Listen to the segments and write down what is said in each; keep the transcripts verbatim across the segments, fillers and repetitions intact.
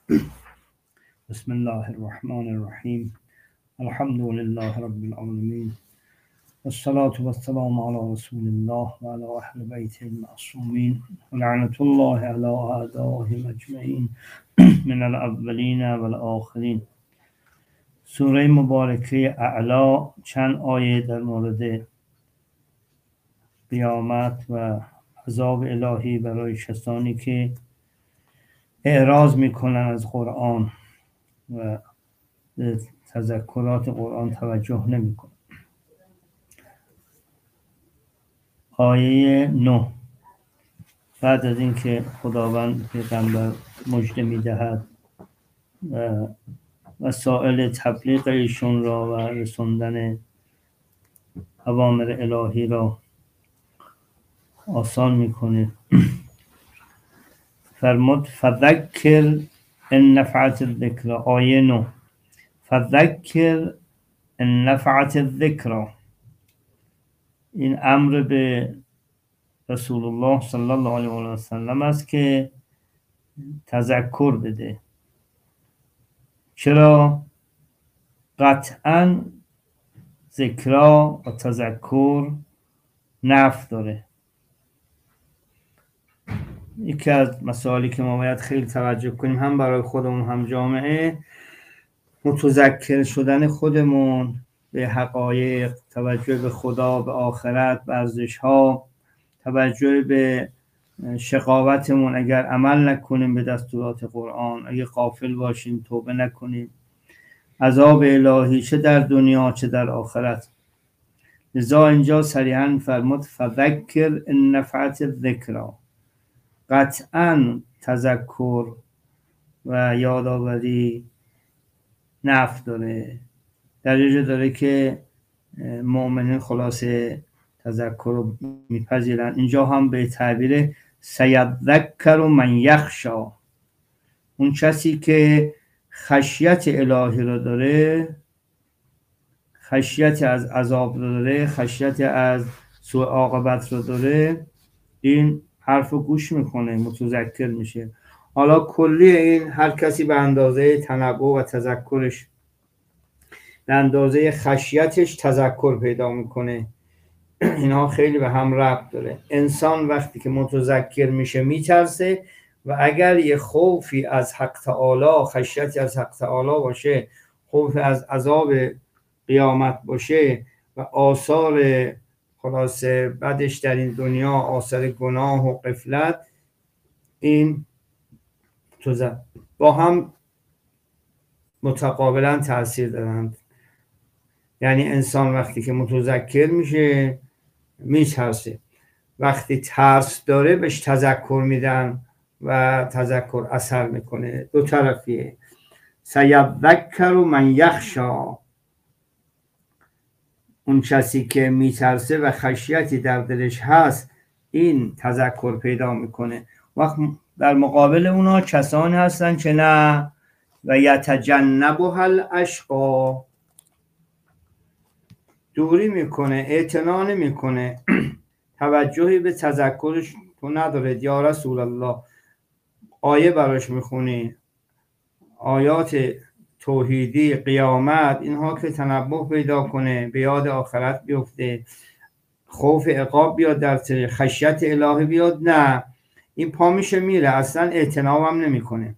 بسم الله الرحمن الرحیم. الحمد لله رب العالمین والصلاة والسلام على رسول الله و علی اهل بیته المعصومین و لعنة الله علی اعدائهم اجمعین من الاولین و الاخرین. سوره مبارکه اعلی چند آیه در مورد قیامت و عذاب الهی برای کسانی که اعراض میکنن از قرآن و تذکرات قرآن توجه نمیکنن. آیه نه، بعد از اینکه خداوند پیغمبر مژده میدهد و وسایل تبلیغ ایشون را و رسوندن اوامر الهی را آسان میکنه، فرمود فذکر ان نفعت الذکر. آیه نه، فذکر ان نفعت الذکر. این امر به رسول الله صلی الله علیه و سلم است که تذکر بده. چرا؟ قطعا ذکرا و تذکر نفع داره. یکی از مسائلی که ما باید خیلی توجه کنیم، هم برای خودمون هم جامعه، متذکر شدن خودمون به حقایق، توجه به خدا، به آخرت، به ارزش‌ها، توجه به شقاوتمون اگر عمل نکنیم به دستورات قرآن، اگر غافل باشیم توبه نکنیم، عذاب الهی چه در دنیا چه در آخرت. لذا اینجا صریحاً فرمود فذکر ان نفعت الذکر. قطعاً تذکر و یادآوری نفع داره. در اینجا داره که مؤمنین خلاصه تذکر رو میپذیرن. اینجا هم به تعبیر سیذکر من یخشا، اون کسی که خشیت الهی رو داره، خشیت از عذاب رو داره، خشیت از سوء عاقبت رو داره، این حرف رو گوش میکنه، متذکر میشه. حالا کلی این هر کسی به اندازه تنبه و تذکرش، به اندازه خشیتش تذکر پیدا میکنه. اینها خیلی به هم ربط داره. انسان وقتی که متذکر میشه میترسه و اگر یه خوفی از حق تعالی، خشیتی از حق تعالی باشه، خوف از عذاب قیامت باشه و آثار خلاصه بعدش در این دنیا، آثار گناه و غفلت، این با هم متقابلا تأثیر دارند. یعنی انسان وقتی که متذکر میشه میترسه، وقتی ترس داره بهش تذکر میدن و تذکر اثر میکنه. دو طرفیه. سیذکر من یخشا، اون کسی که میترسه و خشیتی در دلش هست این تذکر پیدا میکنه. وقت در مقابل اونا کسانی هستن که نه، و یتجنبها الاشقا، دوری میکنه، اعتنا نمیکنه، توجهی به تذکرش تو نداره. یا رسول الله آیه براش میخونی، آیات توحیدی، قیامت، اینها که تنبه پیدا کنه، به یاد آخرت بیفته، خوف عقاب بیاد در سر، خشیت الهی بیاد، نه، این پا میشه میره، اصلا اعتنا هم نمیکنه.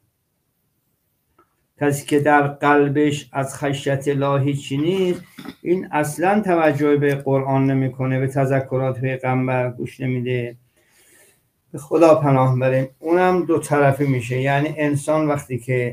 کسی که در قلبش از خشیت الهی چی نیست، این اصلا توجه به قرآن نمیکنه، به تذکرات پیغمبر گوش نمیده. به خدا پناه بریم. اونم دو طرفی میشه. یعنی انسان وقتی که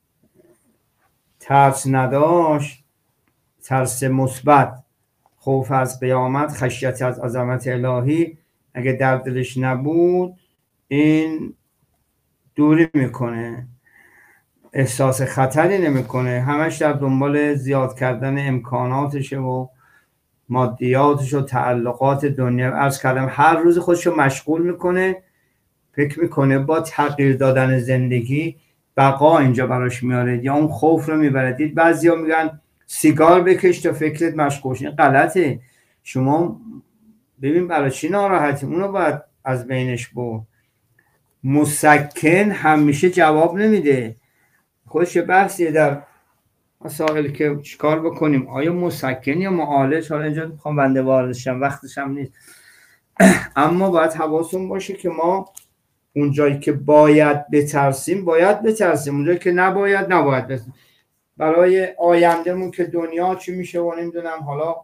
ترس نداشت، ترس مثبت، خوف از قیامت، خشیت از عظمت الهی اگه در دلش نبود، این دوری میکنه، احساس خطری نمیکنه، همش در دنبال زیاد کردن امکاناتشه و مادیاتش و تعلقات دنیا. عرض کردم هر روز خودشو مشغول میکنه، فکر میکنه با تغییر دادن زندگی بقا اینجا براش میاره، یا اون خوف رو میبره. دید بعضیا میگن سیگار بکش تا فکرت مشغول شه. این غلطه. شما ببین برای چی ناراحتی، اونو باید از بینش برد. مسکن همیشه جواب نمیده. خودش بحثیه در مسائل که چیکار بکنیم، آیا مسکن یا معالج. حالا اینجا میخوام بنده واردشم، وقتش هم نیست. اما باید حواسون باشه که ما اون جایی که باید بترسیم باید بترسیم، اون جایی که نباید نباید بترسیم. برای آیندهمون که دنیا چی میشه و نمیدونم. حالا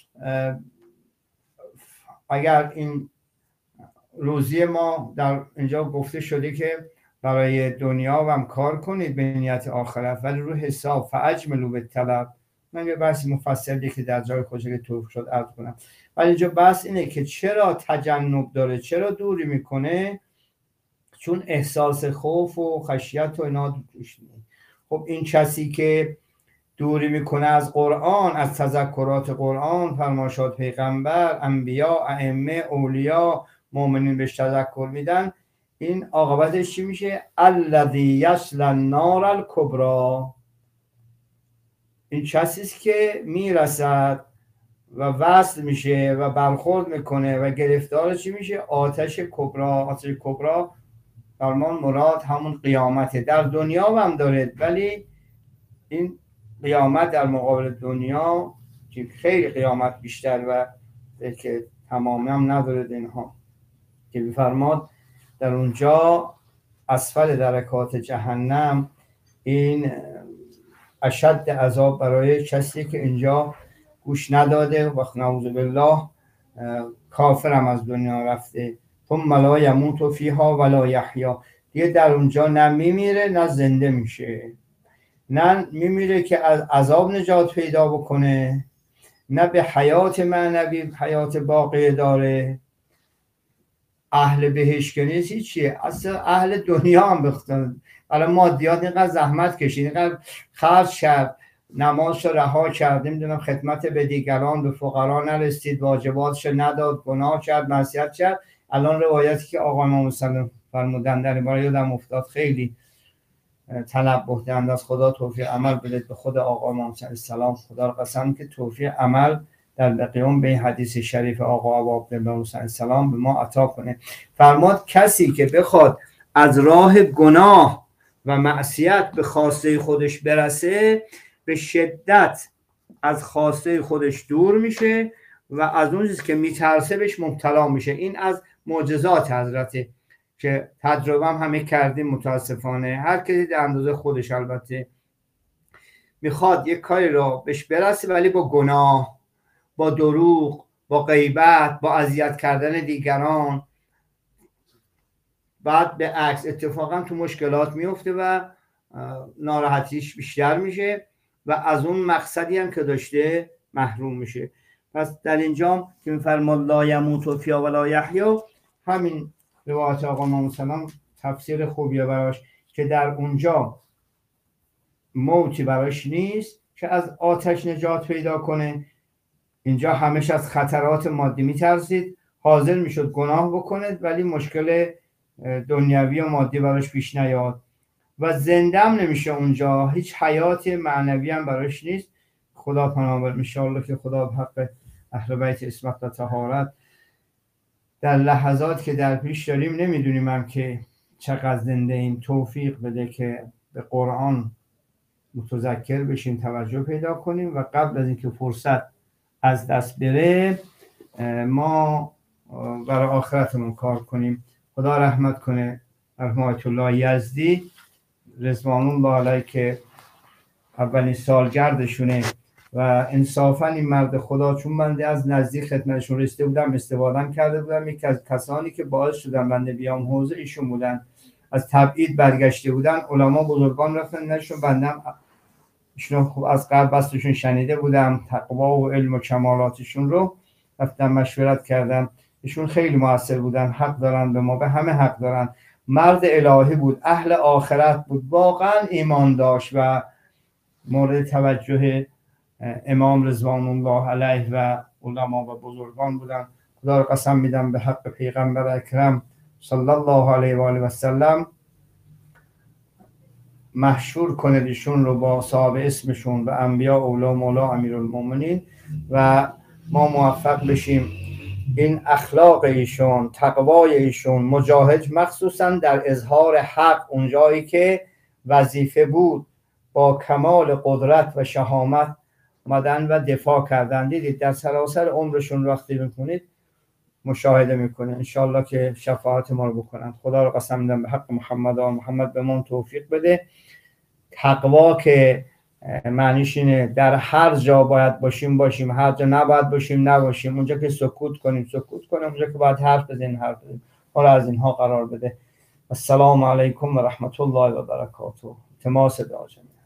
اگر این روزی ما در اینجا گفته شده که برای دنیا و هم کار کنید به نیت آخرت ولی رو حساب فاجملوا بالطلب. من یه بحث مفصلی که در جای خودش که توفیق شد عرض کنم، ولی اینجا بحث اینه که چرا تجنب داره، چرا دوری میکنه؟ چون احساس خوف و خشیت و اینا توش نیست. خب این کسی که دوری میکنه از قرآن، از تذکرات قرآن، فرمایشات پیغمبر، انبیا، ائمه، اولیاء، مؤمنین بهش تذکر میدن، این عاقبتش چی میشه؟ الذی یصلی النار الکبری. این کسی است که میرسد و وصل میشه و برخورد میکنه و گرفتار چی میشه؟ آتش کبری. آتش کبری فرمان مراد همون قیامته. در دنیا هم داره ولی این قیامت در مقابل دنیا که خیلی قیامت بیشتر و که تمامی هم نداره اینها که بفرماد در اونجا اسفل درکات جهنم این اشد عذاب برای کسی که اینجا گوش نداده و نعوذ بالله کافرم از دنیا رفته. ثم لا یموت فیها ولا یحیا. دیگه در اونجا نه میمیره نه زنده میشه، نه میمیره که از عذاب نجات پیدا بکنه، نه به حیات معنوی حیات باقی داره. اهل بهشت که نیست چیه؟ اصلا اهل دنیا هم بختن. حالا مادیات اینقدر زحمت کشید، اینقدر خرج کرد، نمازش رها کرد، نمیدونم خدمت به دیگران، به فقرا نرسید، واجباتش نداد، گناه کرد، معصیت کرد. الان روایتی که آقا امام صلی فرمودن در باره یادم افتاد، خیلی تنبه دهنده از خدا توفیق عمل بدید به خود آقا امام صلی السلام. خدا را قسم که توفیق عمل در قیام به حدیث شریف آقا ابو عبدالله صلی السلام به ما عطا کنه. فرماد کسی که بخواد از راه گناه و معصیت به خواسته خودش برسه، به شدت از خواسته خودش دور میشه و از اون چیزی که میترسه بهش مبتلا میشه. این از معجزات حضرته که تجربه هم همه کردیم متاسفانه. هر کسی در اندازه خودش البته میخواد یک کاری را بهش برسه ولی با گناه، با دروغ، با غیبت، با اذیت کردن دیگران، بعد به عکس اتفاقا تو مشکلات میفته و ناراحتیش بیشتر میشه و از اون مقصدی هم که داشته محروم میشه. پس در اینجا که میفرماد لا یموت فیها ولا یحیا، همین روایت آقا امام سلام تفسیر خوبیه براش که در اونجا موتی براش نیست که از آتش نجات پیدا کنه. اینجا همش از خطرات مادی میترسید، حاضر میشد گناه بکنه ولی مشکل دنیوی و مادی براش پیش نیاد و زنده هم نمیشه اونجا، هیچ حیات معنوی هم براش نیست. خدا پناه بر ان شاءالله که خدا به حق اهل بیت عصمت و طهارت در لحظات که در پیش داریم نمیدونیم هم که چقدر زنده ایم، توفیق بده که به قرآن متذکر بشیم، توجه پیدا کنیم و قبل از اینکه فرصت از دست بره ما برای آخرتمون کار کنیم. خدا رحمت کنه رحمت الله یزدی رضوان الله علیه که اولین سالگردشونه و انصافا این مرد خدا، چون بنده از نزدیک خدمتشون رسیده بودم، استفاده کرده بودم، یکی از کسانی که باعث شدن بنده بیام حوزه ایشون بودن. از تبعید برگشته بودن، علما بزرگان رفتن نشون بندم ایشون خوب از قبل بستشون شنیده بودم، تقوا و علم و کمالاتشون رو رفتم مشورت کردم. ایشون خیلی موثر بودن، حق دارن به ما، به همه حق دارن. مرد الهی بود، اهل آخرت بود، واقعا ایمان داشت و مورد توجه امام رضوان الله علیه و علما و بزرگان بودن. خدا را قسم میدم به حق پیغمبر اکرم صلی الله علیه و آله و سلم محشور کنه ایشون رو با صاحب اسمشون و انبیا، اولا، مولا، امیرالمومنین و ما موفق بشیم این اخلاق ایشون، تقوای ایشون، مجاهد مخصوصا در اظهار حق اونجایی که وظیفه بود با کمال قدرت و شهامت اومدن و دفاع کردن. دیدید در سراسر عمرشون وقتی میکنید مشاهده میکنه. انشالله که شفاعت ما رو بکنن. خدا رو قسم میدم به حق محمد و محمد به ما توفیق بده. تقوا که معنیش اینه در هر جا باید باشیم باشیم، هر جا نباید باشیم نباشیم، اونجا که سکوت کنیم سکوت کنیم، اونجا که باید حرف بزنیم حرف بزنیم. حالا از اینها قرار بده. السلام علیکم و رحمت الله و برکاته. تماس دعا.